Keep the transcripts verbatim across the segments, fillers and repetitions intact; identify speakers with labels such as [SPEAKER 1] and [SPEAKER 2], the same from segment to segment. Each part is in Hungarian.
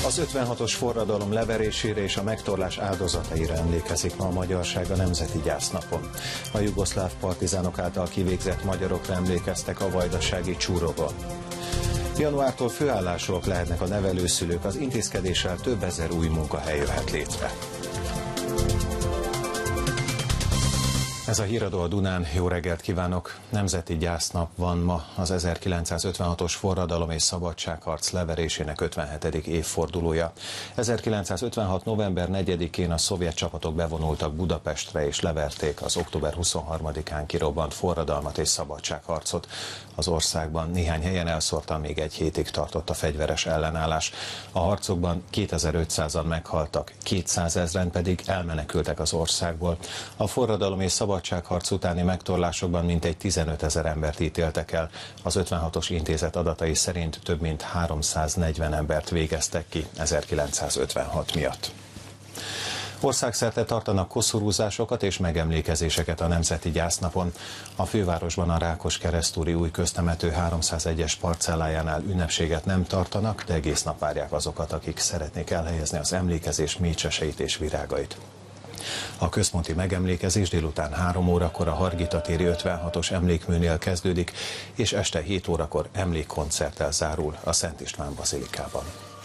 [SPEAKER 1] Az ötvenhatos forradalom leverésére és a megtorlás áldozataira emlékezik ma a magyarság a Nemzeti Gyásznapon. A jugoszláv partizánok által kivégzett magyarokra emlékeztek a vajdasági Csúrogon. Januártól főállásúak lehetnek a nevelőszülők, az intézkedéssel több ezer új munkahely jöhet létre. Ez a Híradó a Dunán, jó reggelt kívánok! Nemzeti Gyásznap van ma, az ezerkilencszázötvenhatos forradalom és szabadságharc leverésének ötvenhetedik évfordulója. ezerkilencszázötvenhat. november negyedikén a szovjet csapatok bevonultak Budapestre és leverték az október huszonharmadikán kirobbant forradalmat és szabadságharcot. Az országban néhány helyen elszórtan még egy hétig tartott a fegyveres ellenállás. A harcokban kétezer-ötszázan meghaltak, kétszázezren pedig elmenekültek az országból. A forradalom és szabadságharc utáni megtorlásokban mintegy tizenötezer embert ítéltek el. Az ötvenhatos intézet adatai szerint több mint háromszáznegyven embert végeztek ki ezerkilencszázötvenhat miatt. Országszerte tartanak koszorúzásokat és megemlékezéseket a Nemzeti Gyásznapon. A fővárosban a Rákoskeresztúri új köztemető háromszázegyes parcellájánál ünnepséget nem tartanak, de egész nap várják azokat, akik szeretnék elhelyezni az emlékezés mécseseit és virágait. A központi megemlékezés délután három órakor a Hargita téri ötvenhatos emlékműnél kezdődik, és este hét órakor emlékkoncerttel zárul a Szent István bazilikában.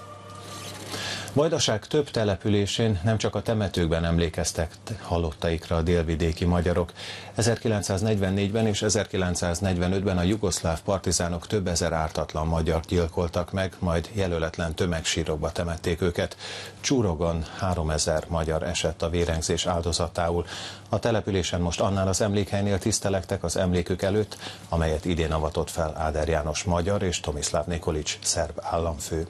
[SPEAKER 1] Vajdaság több településén nem csak a temetőkben emlékeztek halottaikra a délvidéki magyarok. ezerkilencszáznegyvennégyben és ezerkilencszáznegyvenötben a jugoszláv partizánok több ezer ártatlan magyart gyilkoltak meg, majd jelöletlen tömegsírokba temették őket. Csúrogon háromezer magyar esett a vérengzés áldozatául. A településen most annál az emlékhelynél tisztelektek az emlékük előtt, amelyet idén avatott fel Áder János magyar és Tomislav Nikolić szerb államfő.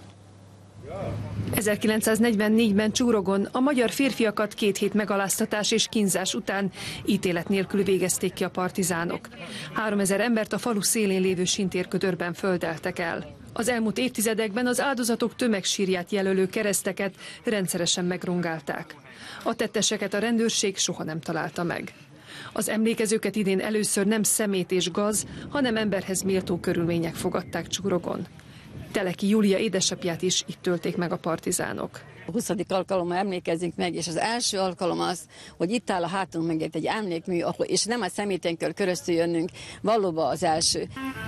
[SPEAKER 2] ezerkilencszáznegyvennégyben Csúrogon a magyar férfiakat két hét megaláztatás és kínzás után ítélet nélkül végezték ki a partizánok. Háromezer embert a falu szélén lévő sintérködörben földeltek el. Az elmúlt évtizedekben az áldozatok tömegsírját jelölő kereszteket rendszeresen megrongálták. A tetteseket a rendőrség soha nem találta meg. Az emlékezőket idén először nem szemét és gaz, hanem emberhez méltó körülmények fogadták Csúrogon. Teleki Júlia édesapját is itt tölték meg a partizánok.
[SPEAKER 3] A huszadik alkalommal emlékezzünk meg, és az első alkalom az, hogy itt áll a hátunk mögött egy emlékmű, és nem a szemétén keresztül jönnünk, valóban az első.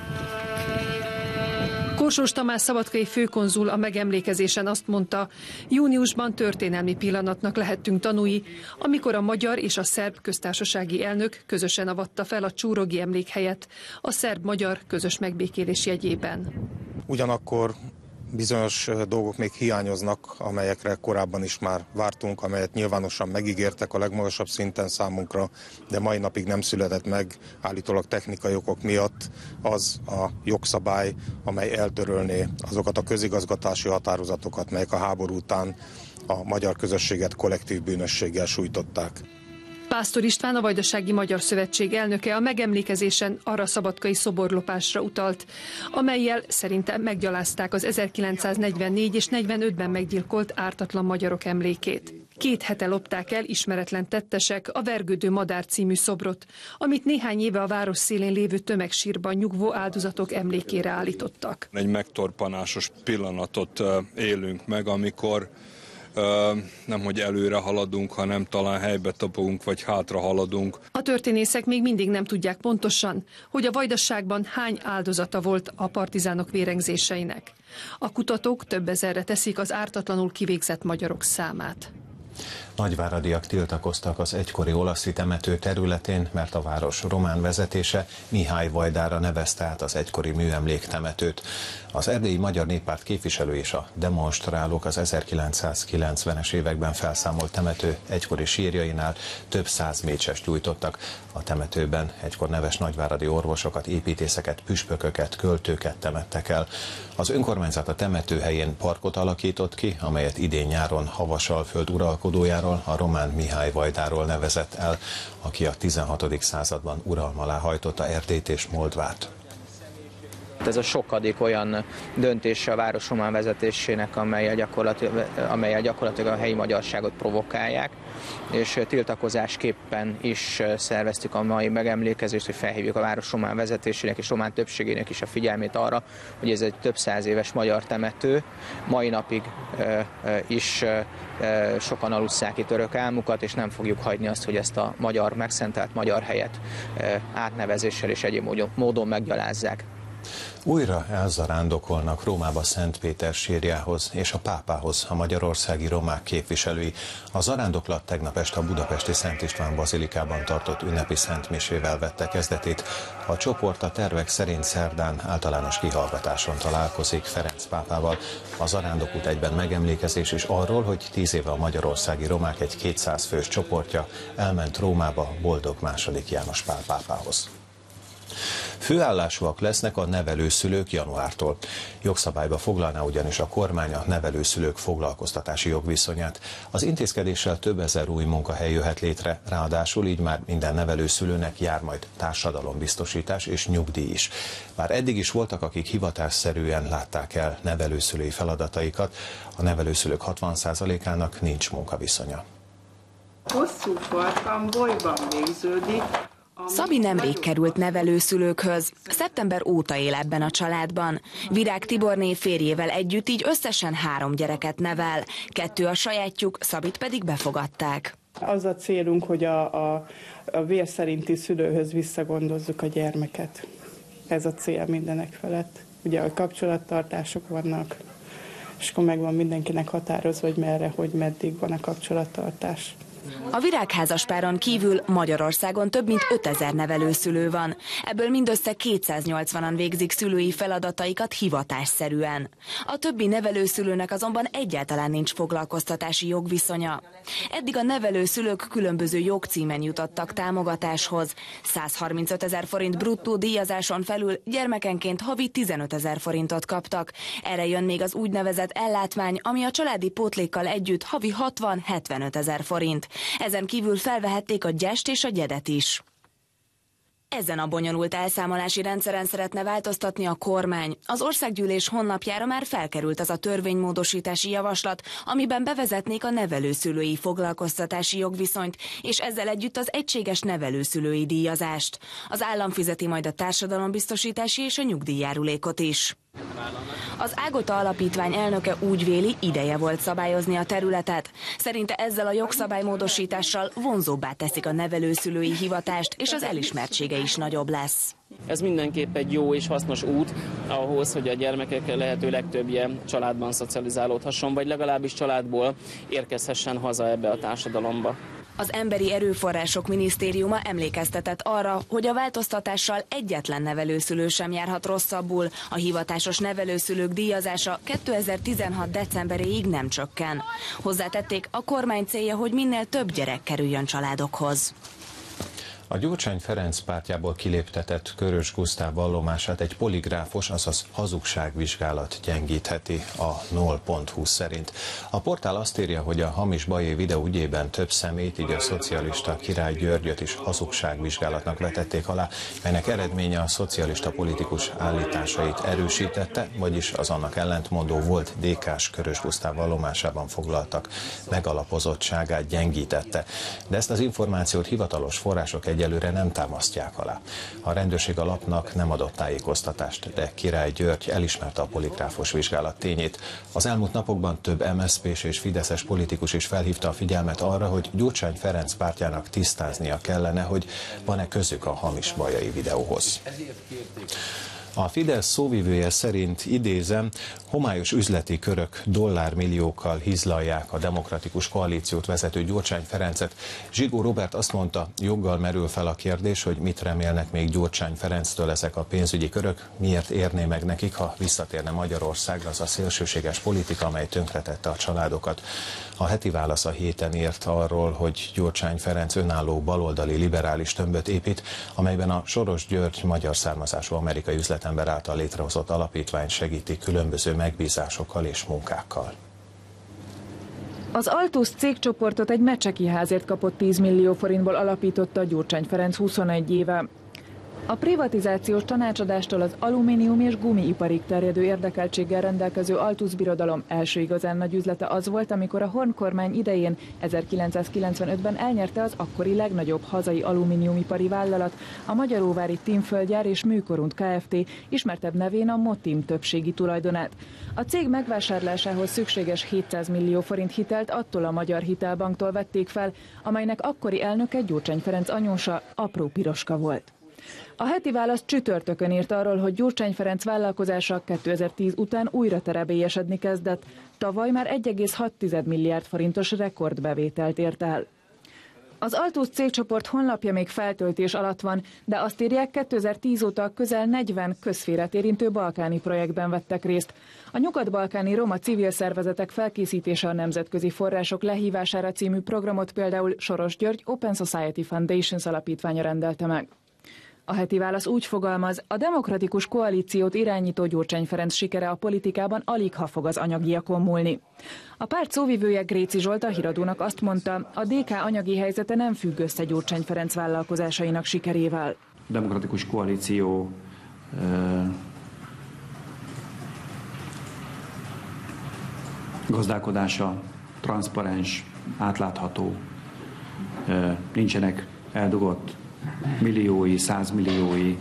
[SPEAKER 2] Korsós Tamás szabadkai főkonzul a megemlékezésen azt mondta, júniusban történelmi pillanatnak lehettünk tanúi, amikor a magyar és a szerb köztársasági elnök közösen avatta fel a csúrogi emlékhelyet a szerb-magyar közös megbékélés jegyében.
[SPEAKER 4] Ugyanakkor bizonyos dolgok még hiányoznak, amelyekre korábban is már vártunk, amelyet nyilvánosan megígértek a legmagasabb szinten számunkra, de mai napig nem született meg, állítólag technikai okok miatt az a jogszabály, amely eltörölné azokat a közigazgatási határozatokat, melyek a háború után a magyar közösséget kollektív bűnösséggel sújtották.
[SPEAKER 2] Pásztor István, a Vajdasági Magyar Szövetség elnöke a megemlékezésen arra szabadkai szoborlopásra utalt, amellyel szerintem meggyalázták az ezerkilencszáznegyvennégy és negyvenötben meggyilkolt ártatlan magyarok emlékét. Két hete lopták el ismeretlen tettesek a Vergődő madár című szobrot, amit néhány éve a város szélén lévő tömegsírban nyugvó áldozatok emlékére állítottak.
[SPEAKER 5] Egy megtorpanásos pillanatot élünk meg, amikor nem hogy előre haladunk, hanem talán helybe tapogunk, vagy hátra haladunk.
[SPEAKER 2] A történészek még mindig nem tudják pontosan, hogy a Vajdaságban hány áldozata volt a partizánok vérengzéseinek. A kutatók több ezerre teszik az ártatlanul kivégzett magyarok számát.
[SPEAKER 1] Nagyváradiak tiltakoztak az egykori olaszi temető területén, mert a város román vezetése Mihály Vajdára nevezte át az egykori műemléktemetőt. Az Erdélyi Magyar Néppárt képviselő és a demonstrálók az ezerkilencszázkilencvenes években felszámolt temető egykori sírjainál több száz mécsest gyújtottak. A temetőben egykor neves nagyváradi orvosokat, építészeket, püspököket, költőket temettek el. Az önkormányzat a temető helyén parkot alakított ki, amelyet idén nyáron Havasalföld uralkodójáról, a román Mihály Vajdáról nevezett el, aki a tizenhatodik században uralma alá hajtotta Erdélyt és Moldvát.
[SPEAKER 6] Ez a sokadik olyan döntése a város román vezetésének, amelyel gyakorlatilag, amelyel gyakorlatilag a helyi magyarságot provokálják, és tiltakozásképpen is szerveztük a mai megemlékezést, hogy felhívjuk a város román vezetésének és román többségének is a figyelmét arra, hogy ez egy több száz éves magyar temető. Mai napig is sokan alusszák itt örök álmukat, és nem fogjuk hagyni azt, hogy ezt a magyar, megszentelt magyar helyet átnevezéssel és egyéb módon meggyalázzák.
[SPEAKER 1] Újra elzarándokolnak Rómába Szent Péter sírjához és a pápához a magyarországi romák képviselői. A zarándoklat tegnap este a budapesti Szent István bazilikában tartott ünnepi szentmisével vette kezdetét. A csoport a tervek szerint szerdán általános kihallgatáson találkozik Ferenc pápával. A zarándokút egyben megemlékezés is arról, hogy tíz éve a magyarországi romák egy kétszáz fős csoportja elment Rómába Boldog második János Pál pápához. Főállásúak lesznek a nevelőszülők januártól. Jogszabályba foglalná ugyanis a kormány a nevelőszülők foglalkoztatási jogviszonyát. Az intézkedéssel több ezer új munkahely jöhet létre, ráadásul így már minden nevelőszülőnek jár majd társadalombiztosítás és nyugdíj is. Bár eddig is voltak, akik hivatásszerűen látták el nevelőszülői feladataikat, a nevelőszülők hatvan százalékának nincs munkaviszonya.
[SPEAKER 7] Hosszú farkam bolyban végződik.
[SPEAKER 8] Szabi nemrég került nevelőszülőkhöz. Szeptember óta él ebben a családban. Virág Tiborné férjével együtt így összesen három gyereket nevel. Kettő a sajátjuk, Szabit pedig befogadták.
[SPEAKER 7] Az a célunk, hogy a, a, a vér szerinti szülőhöz visszagondozzuk a gyermeket. Ez a cél mindenek felett. Ugye a kapcsolattartások vannak, és akkor megvan mindenkinek határozva, hogy merre, hogy meddig van a kapcsolattartás.
[SPEAKER 8] A virágházaspáron kívül Magyarországon több mint ötezer nevelőszülő van. Ebből mindössze kétszáznyolcvanan végzik szülői feladataikat hivatásszerűen. A többi nevelőszülőnek azonban egyáltalán nincs foglalkoztatási jogviszonya. Eddig a nevelőszülők különböző jogcímen jutottak támogatáshoz. százharmincöt ezer forint bruttó díjazáson felül gyermekenként havi tizenöt ezer forintot kaptak. Erre jön még az úgynevezett ellátmány, ami a családi pótlékkal együtt havi hatvan-hetvenöt ezer forint. Ezen kívül felvehették a gyest és a gyedet is. Ezen a bonyolult elszámolási rendszeren szeretne változtatni a kormány. Az Országgyűlés honlapjára már felkerült az a törvénymódosítási javaslat, amiben bevezetnék a nevelőszülői foglalkoztatási jogviszonyt, és ezzel együtt az egységes nevelőszülői díjazást. Az állam fizeti majd a társadalombiztosítási és a nyugdíjjárulékot is. Az Ágota Alapítvány elnöke úgy véli, ideje volt szabályozni a területet. Szerinte ezzel a jogszabálymódosítással vonzóbbá teszik a nevelőszülői hivatást, és az elismertsége is nagyobb lesz.
[SPEAKER 9] Ez mindenképp egy jó és hasznos út ahhoz, hogy a gyermekek lehető legtöbbje családban szocializálódhasson, vagy legalábbis családból érkezhessen haza ebbe a társadalomba.
[SPEAKER 8] Az Emberi Erőforrások Minisztériuma emlékeztetett arra, hogy a változtatással egyetlen nevelőszülő sem járhat rosszabbul. A hivatásos nevelőszülők díjazása kétezer-tizenhat decemberéig nem csökken. Hozzátették, a kormány célja, hogy minél több gyerek kerüljön családokhoz.
[SPEAKER 1] A Gyurcsány Ferenc pártjából kiléptetett Körös Gusztáv vallomását egy poligráfos, azaz hazugságvizsgálat gyengítheti a null pont hu szerint. A portál azt írja, hogy a hamis Bajé videó ügyében több személyt, így a szocialista Király Györgyöt is hazugságvizsgálatnak vetették alá, melynek eredménye a szocialista politikus állításait erősítette, vagyis az annak ellentmondó volt dé ká-s Körös Gusztáv vallomásában foglaltak megalapozottságát gyengítette. De ezt az információt hivatalos források egyelőre nem támasztják alá. A rendőrség a lapnak nem adott tájékoztatást, de Király György elismerte a poligráfos vizsgálat tényét. Az elmúlt napokban több em es zé pés és fideszes politikus is felhívta a figyelmet arra, hogy Gyurcsány Ferenc pártjának tisztáznia kellene, hogy van-e közük a hamis Bajai videóhoz. A Fidesz szóvivője szerint, idézem, homályos üzleti körök dollármilliókkal hizlalják a demokratikus koalíciót vezető Gyurcsány Ferencet. Zsigó Robert azt mondta, joggal merül fel a kérdés, hogy mit remélnek még Gyurcsány Ferenctől ezek a pénzügyi körök, miért érné meg nekik, ha visszatérne Magyarországra az a szélsőséges politika, amely tönkretette a családokat. A Heti Válasz a héten írt arról, hogy Gyurcsány Ferenc önálló baloldali liberális tömböt épít, amelyben a Soros György magyar származású amerikai üzletember által létrehozott alapítvány segíti különböző megbízásokkal és munkákkal.
[SPEAKER 10] Az Altus cégcsoportot egy mecseki házért kapott tíz millió forintból alapította Gyurcsány Ferenc huszonegy éve. A privatizációs tanácsadástól az alumínium és gumiiparig terjedő érdekeltséggel rendelkező Altus Birodalom első igazán nagy üzlete az volt, amikor a Horn kormány idején ezerkilencszázkilencvenötben elnyerte az akkori legnagyobb hazai alumíniumipari vállalat, a Magyaróvári Tímföldgyár és Műkorund Kft., ismertebb nevén a Motim többségi tulajdonát. A cég megvásárlásához szükséges hétszáz millió forint hitelt attól a Magyar Hitelbanktól vették fel, amelynek akkori elnöke Gyurcsány Ferenc anyósa, Apró Piroska volt. A Heti Válasz csütörtökön írt arról, hogy Gyurcsány Ferenc vállalkozása kétezer-tíz után újra terebélyesedni kezdett. Tavaly már egy egész hat milliárd forintos rekordbevételt ért el. Az Altus cégcsoport honlapja még feltöltés alatt van, de azt írják, kétezer-tíz óta közel negyven közszférát érintő balkáni projektben vettek részt. A nyugat-balkáni roma civil szervezetek felkészítése a nemzetközi források lehívására című programot például Soros György Open Society Foundations alapítványa rendelte meg. A Heti Válasz úgy fogalmaz, a demokratikus koalíciót irányító Gyurcsány Ferenc sikere a politikában aligha fog az anyagiakon múlni. A párt szóvivője Gréci Zsolt a Híradónak azt mondta, a dé ká anyagi helyzete nem függ össze Gyurcsány Ferenc vállalkozásainak sikerével.
[SPEAKER 11] A demokratikus koalíció e, gazdálkodása transzparens, átlátható, e, nincsenek eldugott milliói, százmilliói,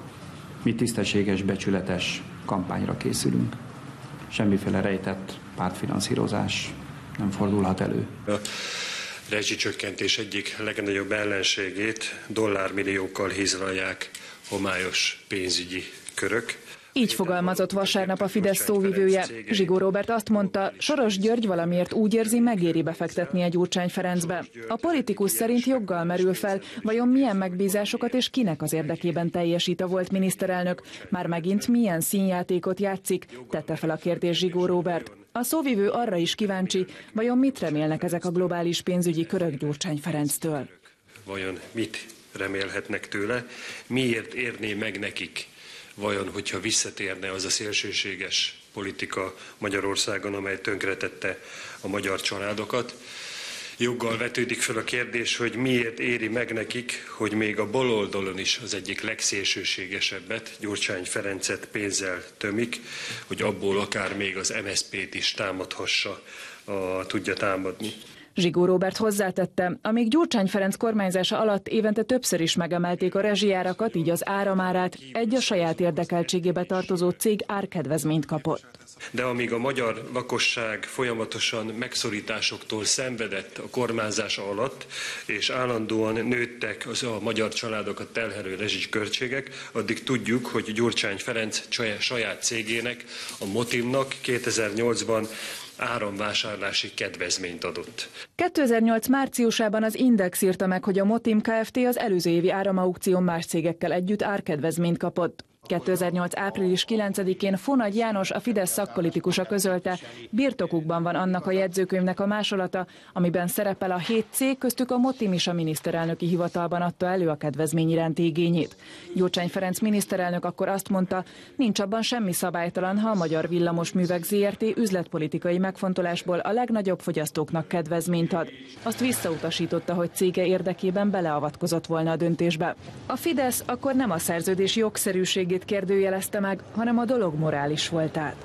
[SPEAKER 11] mi tisztességes, becsületes kampányra készülünk. Semmiféle rejtett pártfinanszírozás nem fordulhat elő.
[SPEAKER 12] A rezsicsökkentés egyik legnagyobb ellenségét dollármilliókkal hízlalják homályos pénzügyi körök.
[SPEAKER 10] Így fogalmazott vasárnap a Fidesz szóvivője. Zsigó Róbert azt mondta, Soros György valamiért úgy érzi, megéri befektetni egy Gyurcsány Ferencbe. A politikus szerint joggal merül fel, vajon milyen megbízásokat és kinek az érdekében teljesít a volt miniszterelnök. Már megint milyen színjátékot játszik, tette fel a kérdést Zsigó Róbert. A szóvivő arra is kíváncsi, vajon mit remélnek ezek a globális pénzügyi körök Gyurcsány Ferenctől.
[SPEAKER 12] Vajon mit remélhetnek tőle, miért érné meg nekik? Vajon, hogyha visszatérne az a szélsőséges politika Magyarországon, amely tönkretette a magyar családokat. Joggal vetődik fel a kérdés, hogy miért éri meg nekik, hogy még a baloldalon is az egyik legszélsőségesebbet, Gyurcsány Ferencet pénzzel tömik, hogy abból akár még az em es zé pét is támadhassa, a, tudja támadni.
[SPEAKER 10] Zsigó Róbert hozzátette, amíg Gyurcsány Ferenc kormányzása alatt évente többször is megemelték a rezsijárakat, így az áramárát, egy a saját érdekeltségébe tartozó cég árkedvezményt kapott.
[SPEAKER 12] De amíg a magyar lakosság folyamatosan megszorításoktól szenvedett a kormányzása alatt, és állandóan nőttek az a magyar családokat terhelő rezsiköltségek, addig tudjuk, hogy Gyurcsány Ferenc saját cégének, a Motimnak kétezer-nyolcban áramvásárlási kedvezményt adott.
[SPEAKER 10] kétezer-nyolc márciusában az Index írta meg, hogy a Motim Kft. Az előző évi áramaukción más cégekkel együtt árkedvezményt kapott. kétezer-nyolc április kilencedikén Fonagy János, a Fidesz szakpolitikusa közölte, birtokukban van annak a jegyzőkönyvnek a másolata, amiben szerepel a hét cég, köztük a Motim is a miniszterelnöki hivatalban adta elő a kedvezmény iránti igényét. Gyurcsány Ferenc miniszterelnök akkor azt mondta, nincs abban semmi szabálytalan, ha a Magyar Villamosművek zé er té üzletpolitikai megfontolásból a legnagyobb fogyasztóknak kedvezményt ad. Azt visszautasította, hogy cége érdekében beleavatkozott volna a döntésbe. A Fidesz akkor nem a szerződés jogszerűségét kérdőjelezte meg, hanem a dolog morális voltát.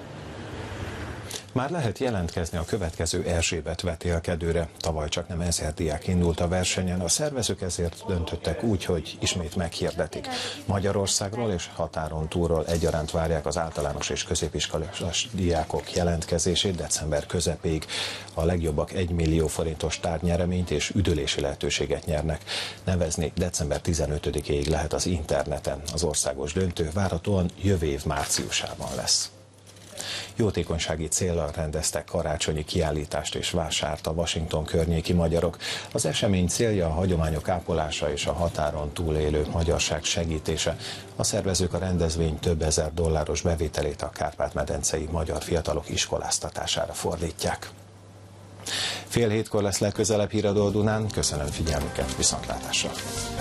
[SPEAKER 1] Már lehet jelentkezni a következő Erzsébet vetélkedőre. Tavaly csak nem ezer diák indult a versenyen, a szervezők ezért döntöttek úgy, hogy ismét meghirdetik. Magyarországról és határon túlról egyaránt várják az általános és középiskolás diákok jelentkezését december közepéig. A legjobbak egy millió forintos tárgynyereményt és üdülési lehetőséget nyernek. Nevezni december tizenötödikéig lehet az interneten. Az országos döntő várhatóan jövő év márciusában lesz. Jótékonysági céllal rendeztek karácsonyi kiállítást és vásárt a Washington környéki magyarok. Az esemény célja a hagyományok ápolása és a határon túlélő magyarság segítése. A szervezők a rendezvény több ezer dolláros bevételét a kárpát-medencei magyar fiatalok iskoláztatására fordítják. Fél hétkor lesz legközelebb Híradó a Dunán. Köszönöm figyelmüket, viszontlátásra!